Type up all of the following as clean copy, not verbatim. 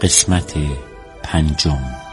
قسمت 5.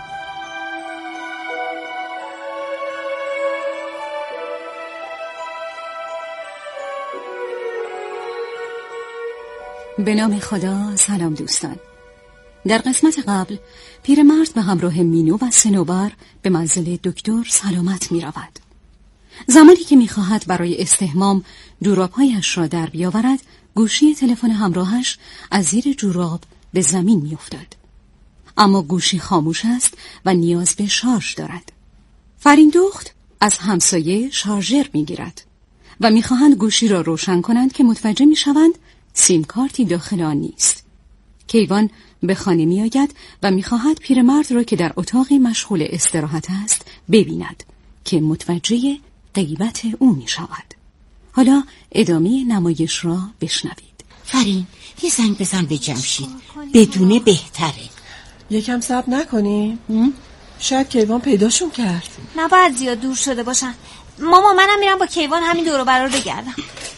به نام خدا. سلام دوستان. در قسمت قبل پیرمرد به همراه مینو و صنوبر به منزل دکتر سلامت می رود. زمانی که می خواهد برای استحمام جورابهایش را در بیاورد، گوشی تلفن همراهش از زیر جوراب به زمین می افتد. اما گوشی خاموش است و نیاز به شارژ دارد. فریندخت از همسایه شارژر می گیرد و می خواهند گوشی را روشن کنند که متوجه می شوند سیم کارتی داخل آن نیست. کیوان به خانه می آید و می خواهد پیرمرد را که در اتاقی مشغول استراحت است ببیند که متوجه غیبت او می شود. حالا ادامه نمایش را بشنوید. فرین یه زنگ بزن به جمشید، بدونه بهتره. یکم صبر نکنیم؟ شاید کیوان پیداشون کرد. نباید زیاد دور شده باشن. ماما منم میرم با کیوان همین دور و برا رو بگردم.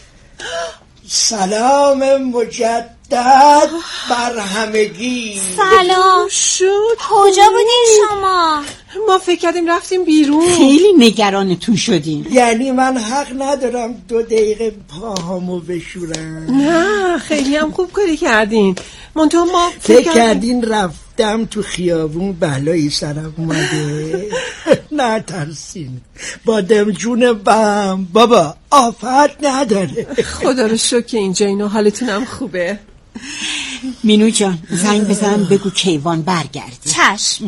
سلام مجدد بر همگی. سلام. شد کجا بودین شما؟ ما فکر کردیم رفتیم بیرون. خیلی نگرانتون شدیم. یعنی من حق ندارم 2 دقیقه پاهامو بشورم؟ نه خیلی هم خوب کاری کردین. منتها ما فکر کردین رفتم تو خیابون بلایی سرم اومده؟ نه ترسین بادم جون بم بابا، آفت نداره. خدا رو شکر که اینجا اینو حالتونم خوبه. مینو جان زنگ بزن بگو کیوان برگرده. چشم.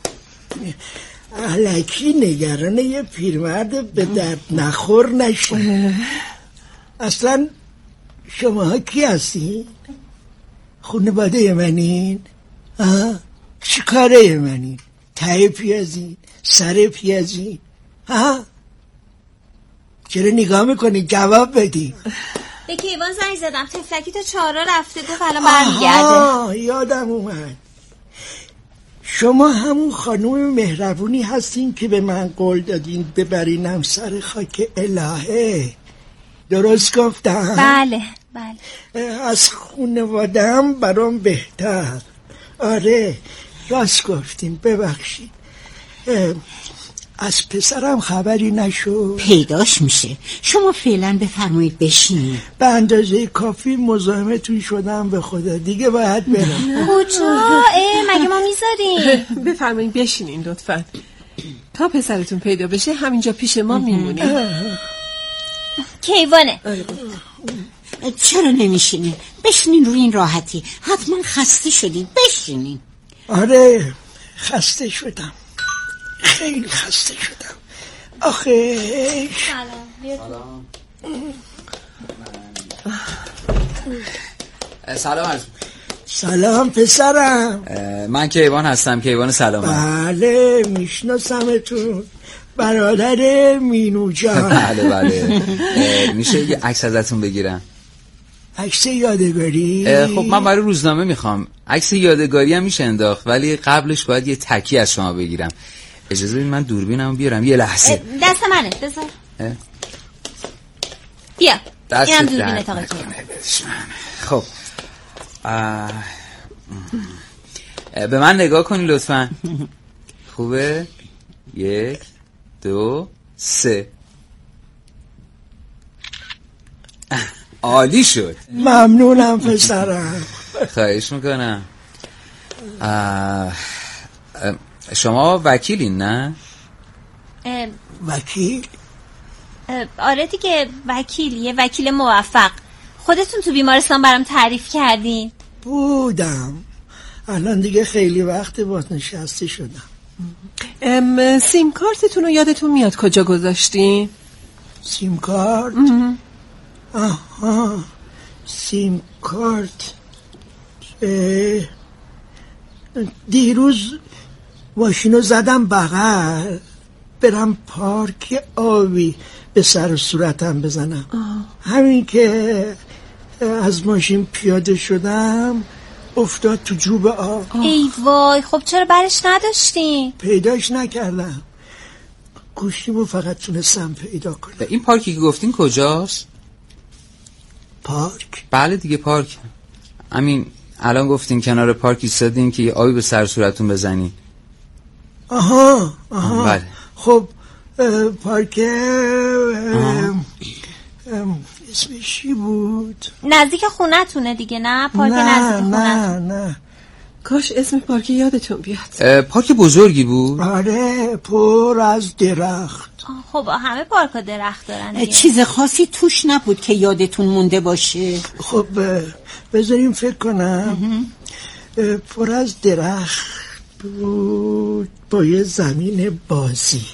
الکی نگران یه پیرمرد به درد نخور نشه. اصلا شما کی هستین؟ خانواده منین؟ چی کاره منین؟ ته پیازین؟ سر پیازین؟ چرا نگاه میکنی؟ جواب بدی. به کیوان زنگ زدم، تفلکی تا 4 رفته، گفت الان برمیگرده. یادم اومد. شما همون خانوم مهربونی هستین که به من قول دادین ببرینم سر خاک الهه. درست گفتم؟ بله. از خانواده‌ام برام بهتر. آره راست گفتین، ببخشید. از پسرم خبری نشد؟ پیداش میشه. شما فعلا بفرمایید بشینید. به اندازه کافی مزاحمتون شدم، به خدا دیگه باید برم. کجا؟ مگه ما میذاریم؟ بفرمایید بشینین لطفا. تا پسرتون پیدا بشه همینجا پیش ما میمونیم. کیوانه. چرا نمیشینین؟ بشینین روی این راحتی. حتما خسته شدین، بشینین. آره خسته شدم، خیلی خسته شدم. آخه سلام. سلام پسرم. من کیوان هستم، کیوان سلام. بله میشناسمتون، برادر مینو جان. بله میشه یه عکس ازتون بگیرم؟ عکس یادگاری؟ خب من برای روزنامه میخوام. عکس یادگاری هم میشه انداخت، ولی قبلش باید یه تکی از شما بگیرم. اجازه بدید من دوربینمو بیارم یه لحظه. دست منه بذار. بیا اینم دوربین تاقتون. خب به من نگاه کنی لطفا. خوبه؟ 1 2 3. عالی شد. ممنونم پسرم. خواهش میکنم. شما وکیلین نه؟ وکیل؟ آره دیگه وکیل، یه وکیل موفق. خودتون تو بیمارستان برام تعریف کردین. بودم، الان دیگه خیلی وقت بازنشسته شدم. سیم کارتتون رو یادتون میاد کجا گذاشتین؟ سیم کارت؟ سیم کارت دیروز ماشینو زدم بغل برم پارک آبی به سر و صورتم بزنم. همین که از ماشین پیاده شدم افتاد تو جوب آب. ای وای، خب چرا برش نداشتین؟ پیداش نکردم، گوشیمو فقط تونستم پیدا کنم. این پارکی که گفتین کجاست؟ پارک؟ بله دیگه پارک، همین الان گفتین کنار پارک ایستادین که یه آبی به سر صورتون بزنین. آها بله. خب پارک اسمش چی بود؟ نزدیک خونتونه دیگه، نه؟ پارک نزدیک خونتون. نه کاش اسم پارک یادتون بیاد. پارک بزرگی بود؟ آره، پر از درخت. خب همه پارک‌ها درخت دارن دیگه. چیز خاصی توش نبود که یادتون مونده باشه؟ خب بذاریم فکر کنم. پر از درخت بود با یه زمین بازی.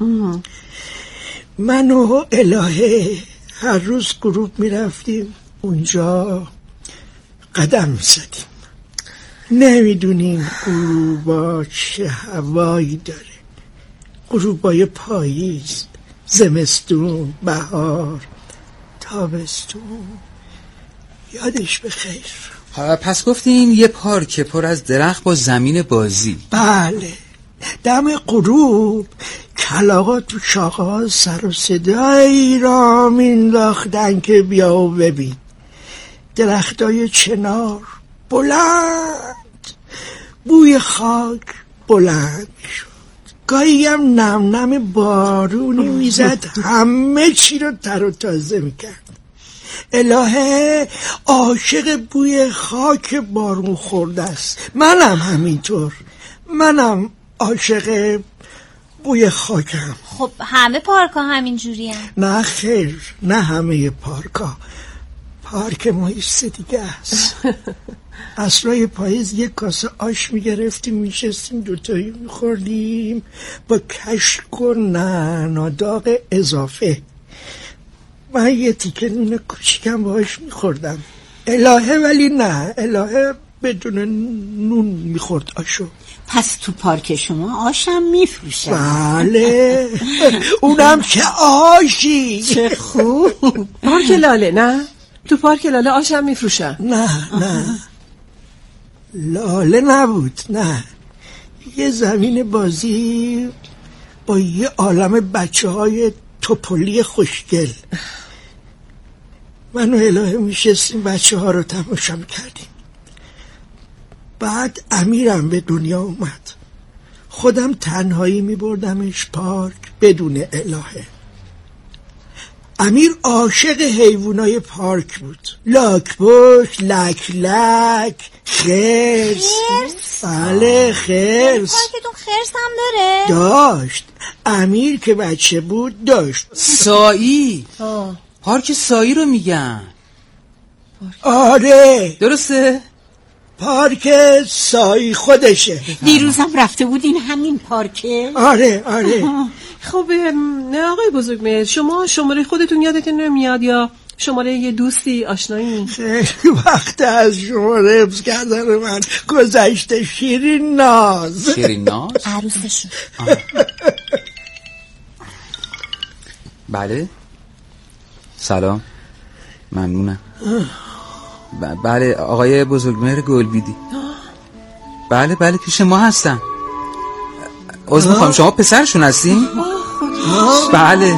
من و الهه هر روز غروب میرفتیم اونجا قدم میزدیم. نمیدونیم غروبا چه هوایی داره. غروبای پاییز، زمستون، بهار، تابستون. یادش بخیر. پس گفتین یه پارک پر از درخت با زمین بازی. بله، دم غروب کلاغا تو شاخه‌ها سر و صدایی را مینداختن که بیا و ببین. درختای چنار بلند، بوی خاک بلند شد. گاهی هم نم نم بارونی میزد همه چی رو تر و تازه میکرد. الهه عاشق بوی خاک بارون خورده است. منم همینطور. منم عاشق بوی خاکم. خب همه پارک‌ها همین جوری هم؟ نه خیر، نه همه پارک‌ها. پارک ما ایست دیگه است. عصرای پاییز یک کاسه آش میگرفتیم میشستیم دوتایی میخوردیم با کشک و نعناداغ اضافه. من یه تیکه نون کوچیکم باهاش میخوردم. الهه ولی نه، الهه بدون نون میخورد آشو. پس تو پارک شما آشم میفروشن؟ بله، اونم چه آشی. چه خوب. پارک لاله نه؟ تو پارک لاله آشم میفروشن؟ نه لاله نبود، نه. یه زمین بازی با یه عالم بچه های توپلی خوشگل. من و الهه میشستیم بچه ها رو تماشا کردیم. بعد امیرم به دنیا اومد. خودم تنهایی میبردمش پارک بدون الهه. امیر عاشق حیوانای پارک بود. لاک‌پشت، لک، خرس. بله خرس. پارکتون خرس هم داره؟ داشت. امیر که بچه بود داشت. سایی. پارک سایی رو میگن. آره درسته؟ پارک سایی خودشه. دیروزم رفته بودین همین پارکه؟ آره. خب نه آقای بزرگمهر، شما شماره خودتون یادتون نمیاد یا شماره یه دوستی آشنایی؟ خیلی وقت از شما حفظ کردن من گذشته. شیرین ناز عروسشون. بله سلام، ممنونم. بله آقای بزرگمهر گلبیدی. بله پیش ما هستن. عذر میخوام، شما پسرشون هستین؟ بله.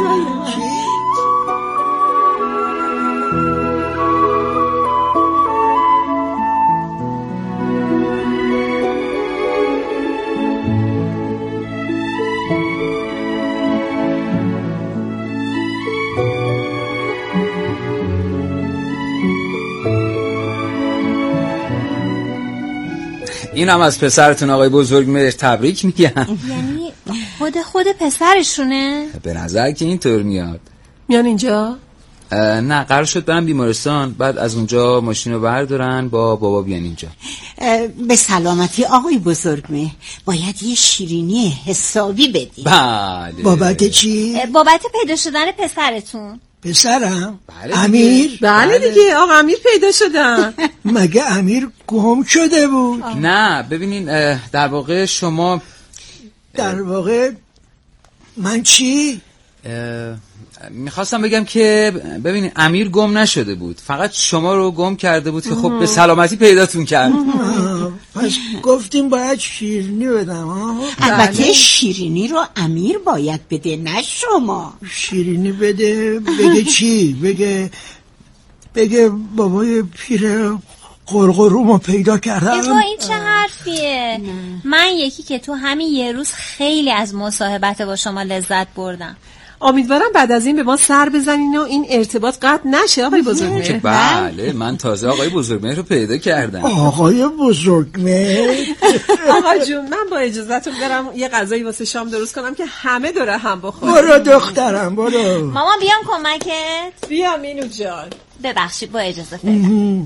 این هم از پسرتون آقای بزرگمهر تبریک میگم. یعنی خود پسرشونه؟ به نظر که اینطور میاد. میان اینجا؟ نه قرار شد برم بیمارستان، بعد از اونجا ماشین رو بردارن با بابا بیان اینجا. به سلامتی آقای بزرگمهر. باید یه شیرینی حسابی بدی. بله. بابت چی؟ بابت پیدا شدن پسرتون. پسرم؟ بله امیر؟ بله دیگه آقا امیر پیدا شدن. مگه امیر گم شده بود؟ نه ببینین در واقع شما در واقع من چی؟ میخواستم بگم که ببینین امیر گم نشده بود، فقط شما رو گم کرده بود که خب به سلامتی پیداتون کرد. پس گفتیم باید شیرینی بدم. البته شیرینی رو امیر باید بده نه شما. شیرینی بده؟ بگه چی؟ بگه بابای پیر قرقرومو پیدا کردم. این چه حرفیه؟ من یکی که تو همین یه روز خیلی از مصاحبت با شما لذت بردم. امیدوارم بعد از این به ما سر بزنین و این ارتباط قطع نشه آقای بزرگمهر. بله من تازه آقای بزرگمهر رو پیدا کردم. آقای بزرگمهر. آقا جون من با اجازهتون برم یه غذایی واسه شام درست کنم که همه دوره هم بخورن. برو دخترم برو. مامان بیام کمکت؟ بیا مینو جان. ببخشید با اجازه فعلا.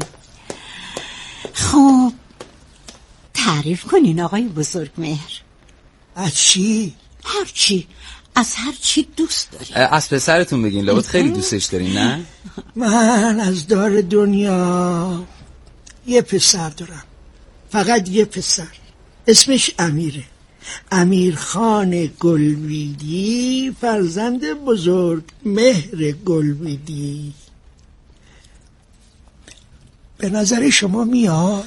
خب تعریف کنین آقای بزرگمهر. از چی؟ هر چی، از هر چی دوست دارین. از پسرتون بگین، لابد خیلی دوستش دارین نه؟ من از دار دنیا یه پسر دارم، فقط یه پسر، اسمش امیره، امیرخان گلویدی، فرزند بزرگ مهر گلویدی. به نظر شما میاد؟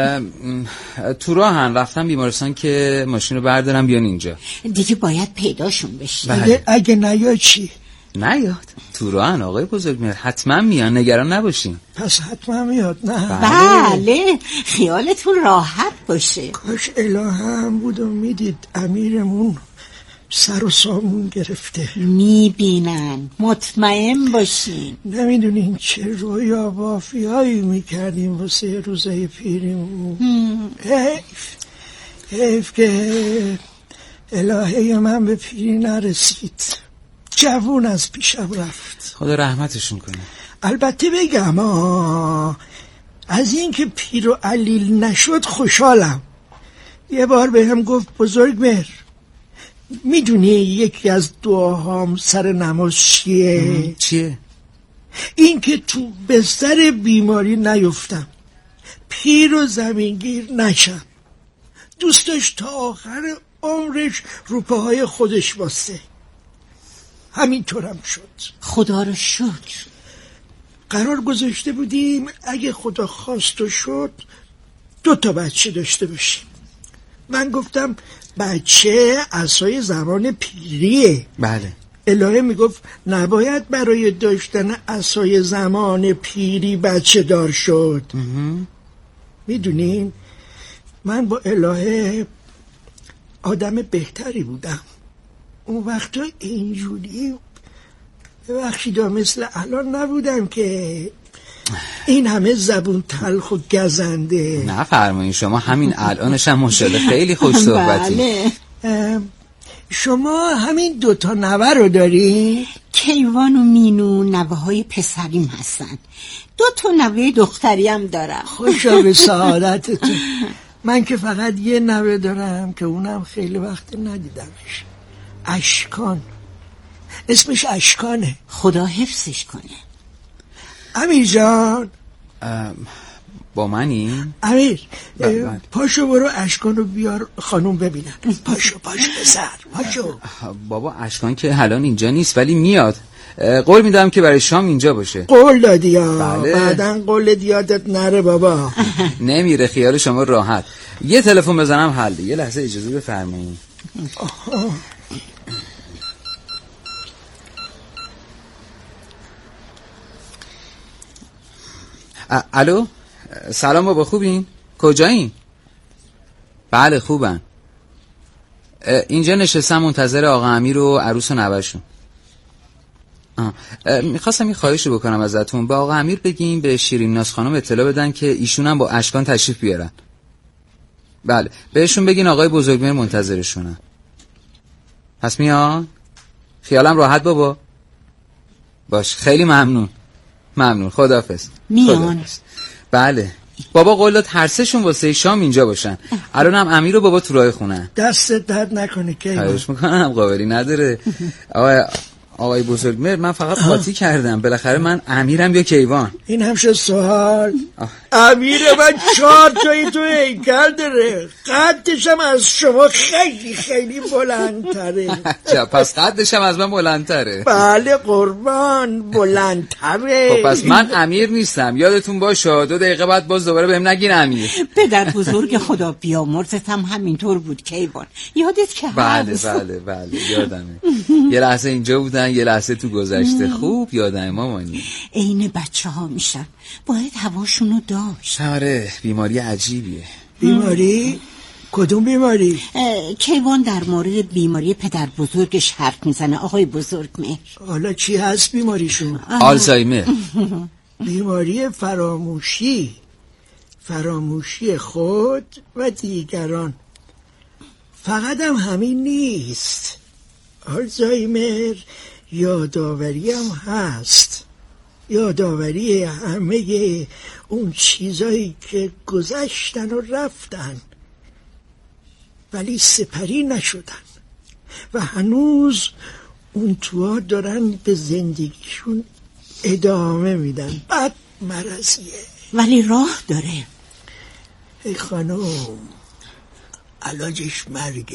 تو راهن، رفتم بیمارستان که ماشین رو بردارم بیان اینجا. دیگه باید پیداشون بشی. اگه نیاد چی؟ نیاد؟ تو راهن آقای بزرگمهر، حتما میان، نگران نباشین. پس حتما میاد نه؟ بله خیالتون راحت باشه. کاش الهام بود و میدید امیرمون سر و سامون گرفته. میبینن، مطمئن باشین. نمیدونین چه رویا بافیایی میکردیم واسه روزای پیریمون. حیف که الهه من به پیری نرسید، جوون از پیشم رفت. خدا رحمتشون کنه. البته بگم از این که پیر و علیل نشد خوشحالم. یه بار به هم گفت بزرگمهر، میدونی یکی از دعاهام سر نماز چیه؟ چیه؟ این که تو بستر بیماری نیفتم، پیر و زمینگیر نشم. دوست داشت تا آخر عمرش رو پاهای خودش باسته. همینطورم شد. خدا رو شکر. قرار گذاشته بودیم اگه خدا خواست و شد 2 بچه داشته باشیم. من گفتم بچه عصای زمان پیریه. بله. الهه میگفت نباید برای داشتن عصای زمان پیری بچه دار شد. میدونین من با الهه آدم بهتری بودم اون وقتا، اینجوری ببخشید مثل الان نبودم که این همه زبون تلخ و گزنده. نه فرمایین، شما همین الانش هم ماشاءالله خیلی خوش صحبتی. بله. شما همین 2 نوه رو داری؟ کیوان و مینو نوه‌های پسریم هستن. 2 نوه دختری هم دارم. خوشا به سعادتتون. من که فقط یه نوه دارم که اونم خیلی وقت ندیدمش. اشکان، اسمش اشکانه. خدا حفظش کنه. امیر جان. با منی؟ امیر پاشو برو اشکان رو بیار خانوم ببینن. پاشو بسر پاشو. بابا اشکان که الان اینجا نیست ولی میاد. قول میدم که برای شام اینجا باشه. قول دادی یا؟ بله. بعدن قول یادت نره بابا. نمیره، خیال شما راحت. یه تلفن بزنم حل. یه لحظه اجازه بفرمایید. الو، سلام بابا، خوبین؟ کجایین؟ بله خوبن. اینجا نشستم منتظر آقا امیر و عروس و نوه‌شون. میخواستم این خواهش رو بکنم ازتون، به آقا امیر بگیم به شیرین ناز خانم اطلاع بدن که ایشون هم با اشکان تشریف بیارن. بله بهشون بگین آقای بزرگمهر منتظرشونن. پس میان؟ خیالم راحت بابا. باش، خیلی ممنون. خداحافظ. میان. بله بابا قول داد هر 3شون واسه شام اینجا باشن. الانم امیر و بابا تو راه خونه. دستت درد نکنه که خواهش میکنم، قابلی نداره. آقای بزرگمهر، من فقط قاطی کردم. بالاخره من امیرم یا کیوان؟ این هم شد سوال. امیر من 4 تایی تو هیکل داره، قدش هم از شما خیلی خیلی بلندتره. پس قدش هم از من بلندتره؟ بله قربان، بلندتره. خب پس من امیر نیستم، یادتون باشه. 2 دقیقه بعد باز دوباره بهم نگین امیر. پدر بزرگ خدا بیامرزت هم همینطور بود کیوان، یادت که بله یادمه. یه لحظه اینجا بودن، افتادن یه لحظه تو گذشته. خوب یادم مامانی. عین بچه ها میشن، باید هواشونو داشت. آره بیماری عجیبیه. بیماری؟ کدوم بیماری؟ کیوان در مورد بیماری پدر بزرگش حرف میزنه آقای بزرگمهر. حالا چی هست بیماریشون؟ آلزایمر. بیماری فراموشی خود و دیگران. فقط هم همین نیست، آلزایمر یادآوری هم هست، یادآوری همه اون چیزایی که گذشتن و رفتن ولی سپری نشدن و هنوز اون توها دارن به زندگیشون ادامه میدن. بعد مرضیه ولی راه داره. ای خانم، علاجش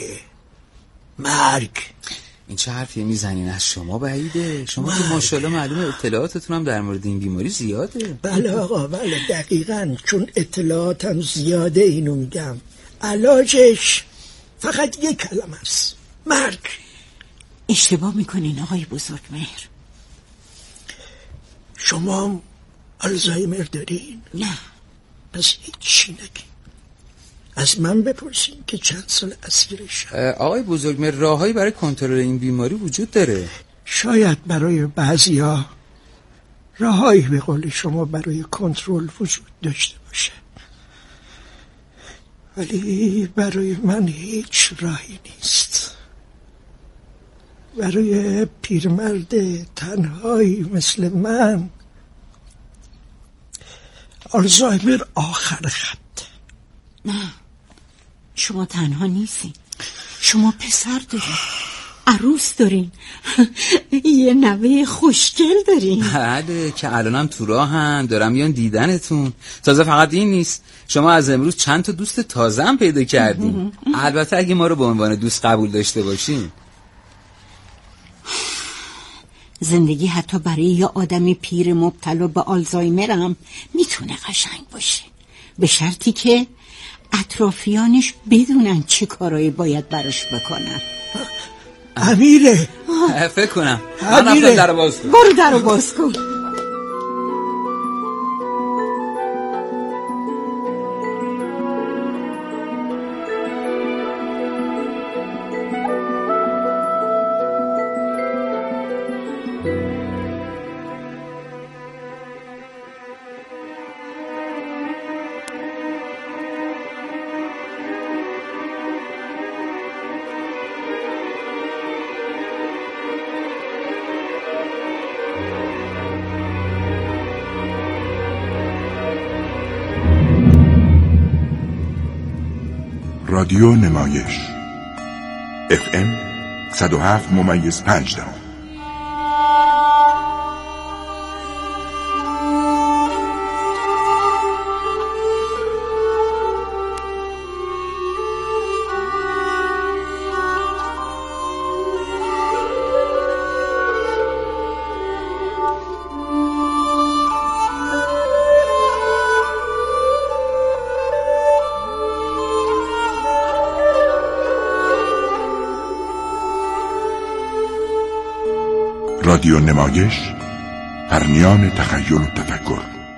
مرگ. این چه حرفی میزنین؟ از شما بعیده. شما که ماشاءالله معلومه اطلاعاتتون هم در مورد این بیماری زیاده. بله آقا، بله دقیقاً، چون اطلاعاتم زیاده اینو میگم. علاجش فقط یک کلمه است، مرگ. اشتباه میکنین آقای بزرگمهر. شما آلزایمر دارین؟ نه. پس هیچی نگین، از من بپرسین که چند سال اسیرشم. آقای بزرگمهر راههایی برای کنترل این بیماری وجود داره؟ شاید برای بعضیا راههایی به قول شما برای کنترل وجود داشته باشه، ولی برای من هیچ راهی نیست. برای پیرمرد تنهایی مثل من آلزایمر آخر خط. نه، شما تنها نیستین. شما پسر دارین، عروس دارین، یه نوه خوشگل دارین. بله که الانم تو راهن، دارم میان دیدنتون. تازه فقط این نیست، شما از امروز چند تا دوست تازه هم پیدا کردین. البته اگه ما رو به عنوان دوست قبول داشته باشین. زندگی حتی برای یه آدمی پیر مبتلا به آلزایمر هم میتونه قشنگ باشه، به شرطی که اطرافیانش بدونن چه کارایی باید براش بکنن. امیره، فکر کنم امیره، من در باز کن. برو در باز کن. رادیو نمایش FM 107.5. رادیو نمایش، پرنیان تخیل و تفکر.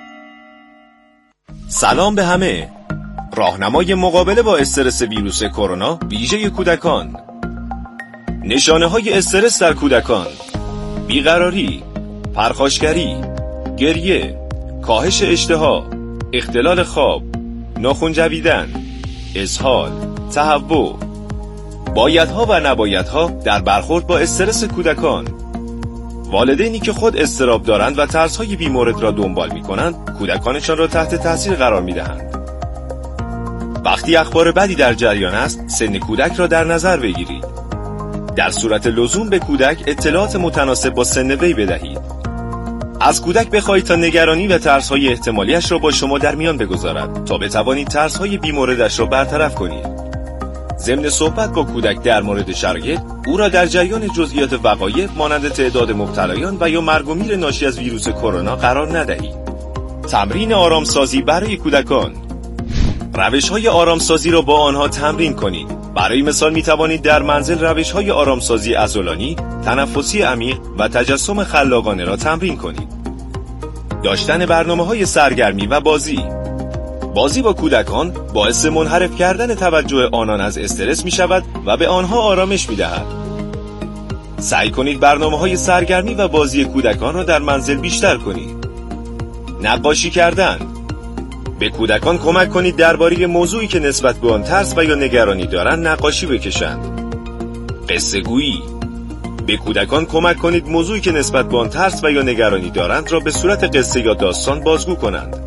سلام به همه. راهنمای مقابله با استرس ویروس کرونا ویژه کودکان. نشانه های استرس در کودکان: بیقراری، پرخاشگری، گریه، کاهش اشتها، اختلال خواب، ناخن جویدن، اسهال، تهوع. بایدها و نبایدها در برخورد با استرس کودکان. والدینی که خود اضطراب دارند و ترس‌های بیمورد را دنبال می‌کنند، کودکانشان را تحت تاثیر قرار می‌دهند. وقتی اخبار بدی در جریان است، سن کودک را در نظر بگیرید. در صورت لزوم به کودک اطلاعات متناسب با سن وی بدهید. از کودک بخواهید تا نگرانی و ترس‌های احتمالیش را با شما در میان بگذارد تا بتوانید ترس‌های بیموردش را برطرف کنید. ضمن صحبت با کودک در مورد شرایط، او را در جریان جزئیات وقایع مانند تعداد مبتلایان و یا مرگ و میر ناشی از ویروس کرونا قرار ندهید. تمرین آرامسازی برای کودکان. روش‌های آرامسازی را با آنها تمرین کنید. برای مثال می توانید در منزل روش‌های آرامسازی عضلانی، تنفسی عمیق و تجسم خلاقانه را تمرین کنید. داشتن برنامه‌های سرگرمی و بازی با کودکان باعث منحرف کردن توجه آنان از استرس می شود و به آنها آرامش می دهد. سعی کنید برنامه‌های سرگرمی و بازی کودکان را در منزل بیشتر کنید. نقاشی کردن. به کودکان کمک کنید درباره موضوعی که نسبت به آن ترس و یا نگرانی دارند نقاشی بکشند. قصه گویی. به کودکان کمک کنید موضوعی که نسبت به آن ترس و یا نگرانی دارند را به صورت قصه یا داستان بازگو کنند.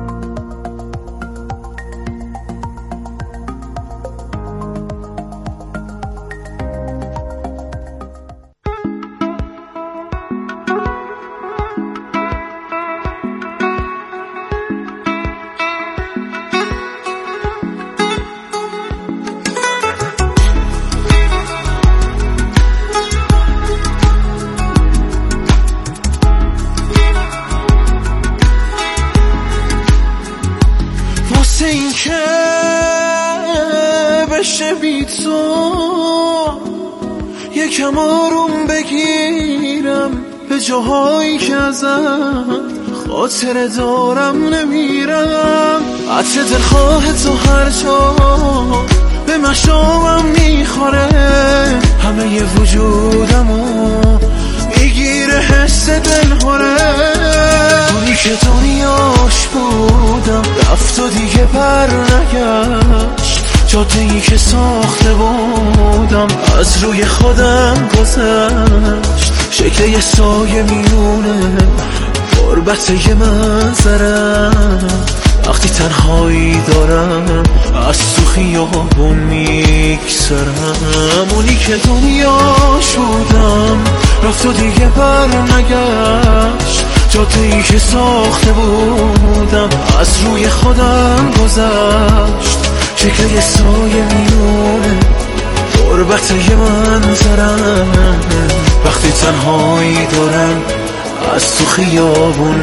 یکم آروم بگیرم به جاهایی که ازم خاطره دارم نمیرم. عطر دلخواه تو هر جا به مشامم میخوره، همه وجودمو میگیره حس دلهوره. اونی که دنیاش بودم رفت و دیگه بر نگشت، جاده‌ای که ساخته بودم از روی خودم گذشت. شکل یه سایه میونه غربت یه منظرم، وقتی تنهایی دارم از تو خیابون میگذرم. اونی که دنیاش بودم رفت و دیگه بر نگشت، جاده‌ای که ساخته بودم از روی خودم گذشت. شکل یه سایه میونه غربت یه منظرم، وقتی تنهایی دارم از تو خیابون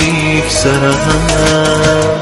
میگذرم.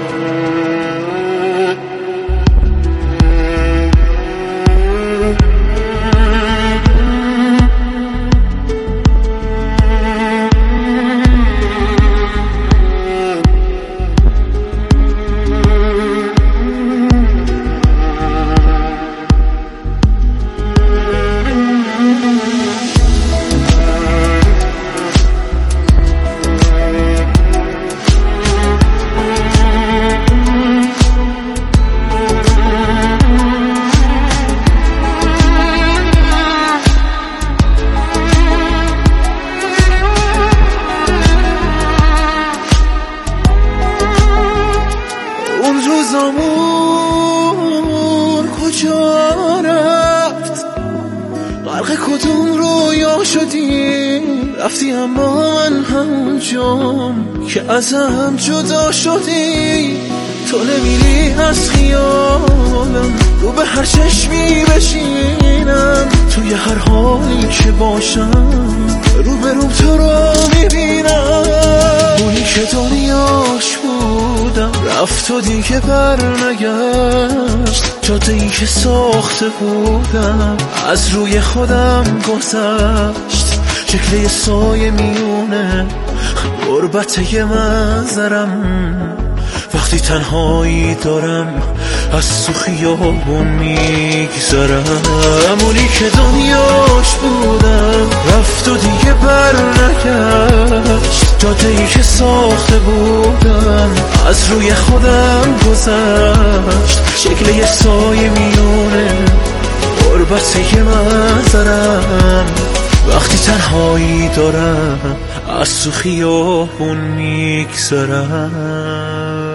روزامون کجا رفت؟ غرق کدوم رویا شدیم؟ رفتی اما من همونجام که ازم جدا شدی. تو نمیری از خیالم، رو به هر چشمی بشینم، توی هر حالی که باشم رو به رو تو رو میبینم. اونی که دنیاش بودم رفت و دیگه بر نگشت، جاده‌ای که ساخته بودم از روی خودم گذشت. شکل یه سایه میونه غربت یه منظرم، وقتی تنهایی دارم از تو خیابون میگذرم. اونی که دنیاش بودم رفت و دیگه بر نگشت، جاده‌ای که ساخته بودم از روی خودم گذشت. شکل یه سایه میونه غربت یه منظرم، وقتی تنهایی دارم از تو خیابون میگذرم.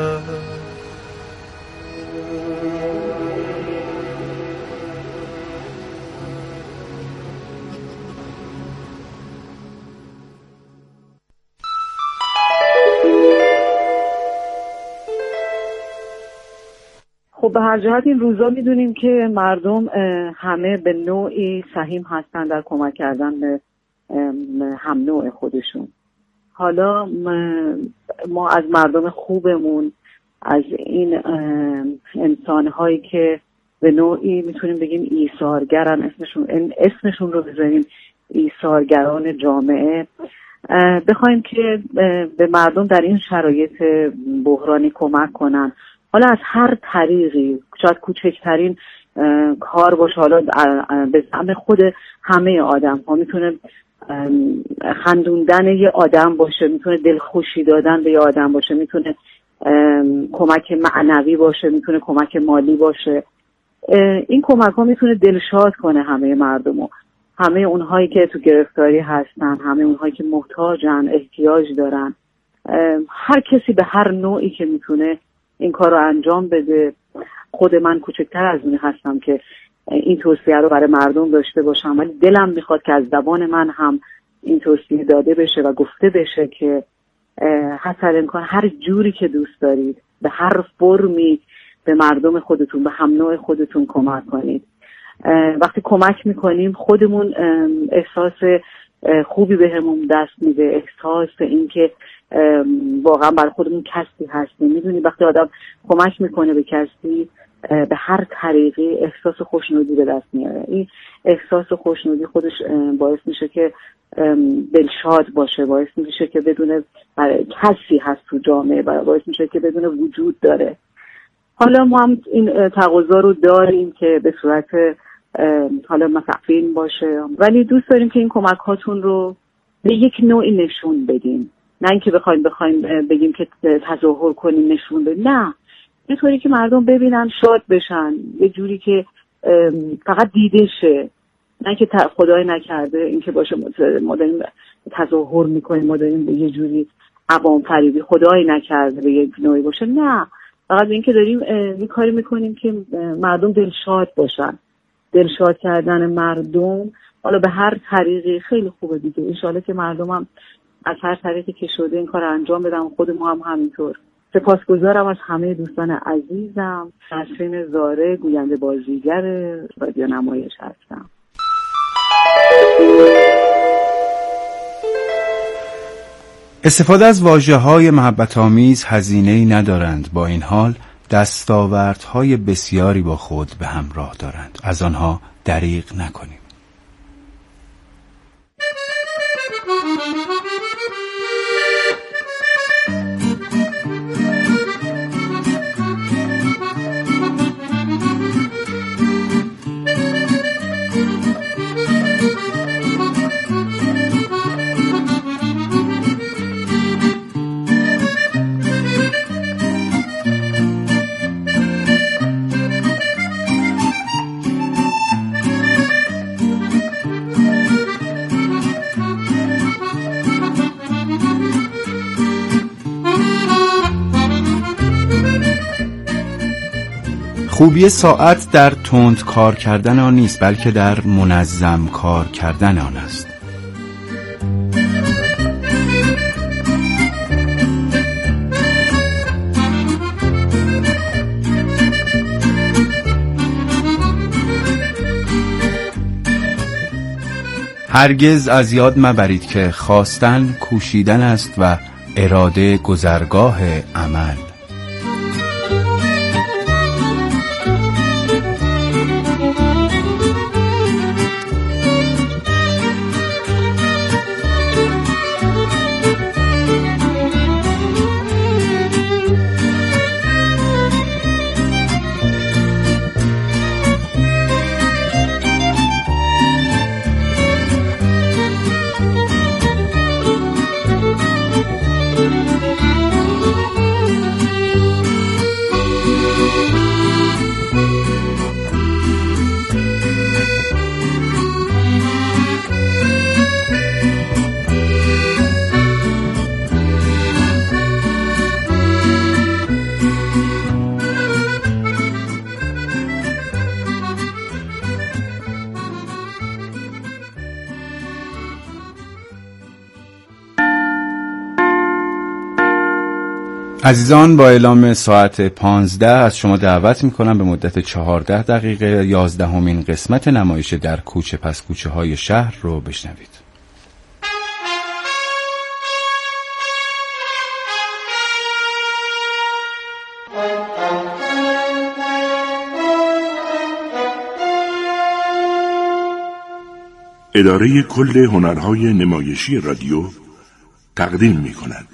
خب به هر جهت این روزا میدونیم که مردم همه به نوعی سهیم هستن در کمک کردن به هم نوع خودشون. حالا ما از مردم خوبمون، از این انسانهایی که به نوعی میتونیم بگیم ایثارگرن، اسمشون رو بذاریم ایثارگران جامعه، بخوایم که به مردم در این شرایط بحرانی کمک کنن، حالا از هر طریقی، شاید کوچکترین کار باشه، حالا به زعم خود همه آدم ها، میتونه خندوندن یه آدم باشه، میتونه دلخوشی دادن به یه آدم باشه، میتونه کمک معنوی باشه، میتونه کمک مالی باشه. این کمک ها میتونه دلشاد کنه همه مردم، همه اونهایی که تو گرفتاری هستن، همه اونهایی که محتاجن، احتیاج دارن. هر کسی به هر نوعی که میتونه این کار رو انجام بده. خود من کوچکتر از اون هستم که این توصیه رو برای مردم داشته باشم، ولی دلم میخواد که از زبان من هم این توصیه داده بشه و گفته بشه که حتی امکان هر جوری که دوست دارید، به هر فرمی به مردم خودتون، به هم نوع خودتون کمک کنید. وقتی کمک میکنیم خودمون احساس خوبی بهمون دست میده، احساس این که واقعا برای خودمون کسی هستیم. میدونی وقتی آدم کمک میکنه به کسی به هر طریقی احساس خوشنودی به دست میاره. این احساس خوشنودی خودش باعث میشه که دلشاد باشه، باعث میشه که بدون کسی هست تو جامعه، باعث میشه که بدون وجود داره. حالا ما هم این تقاضا رو داریم که به صورت حالا مثلا فیلم باشه، ولی دوست داریم که این کمک هاتون رو به یک نوعی نشون بدیم، نه اینکه بخوایم بگیم که تظاهر کنیم نشون بدیم، نه، یه طوری که مردم ببینن شاد بشن، یه جوری که فقط دیده شه، نه که خدای نکرده این که باشه ما داریم تظاهر میکنیم، ما داریم به یه جوری عوام فریبی، خدای نکرده به یه نوعی باشه، نه، فقط این که داریم این کاری میکنیم که مردم دلشاد باشن. دلشاد کردن مردم حالا به هر طریقی خیلی خوبه دیگه. انشالله که مردم هم از هر طریقی که شده این کار انجام بدن، خود ما هم همینطور. سپاسگزارم از همه دوستان عزیزم. نسرین زاره، گوینده بازیگر رادیو نمایش هستم. استفاده از واژه‌های محبت‌آمیز هزینه‌ای ندارند، با این حال دستاوردهای بسیاری با خود به همراه دارند. از آنها دریغ نکنیم. خوبی ساعت در تند کار کردن آن نیست، بلکه در منظم کار کردن آن است. هرگز از یاد مبرید که خواستن کوشیدن است و اراده گذرگاه عمل. عزیزان، با اعلام ساعت 15 از شما دعوت میکنم به مدت 14 دقیقه 11مین قسمت نمایش در کوچه پس کوچه های شهر رو بشنوید. اداره کل هنرهای نمایشی رادیو تقدیم می کند.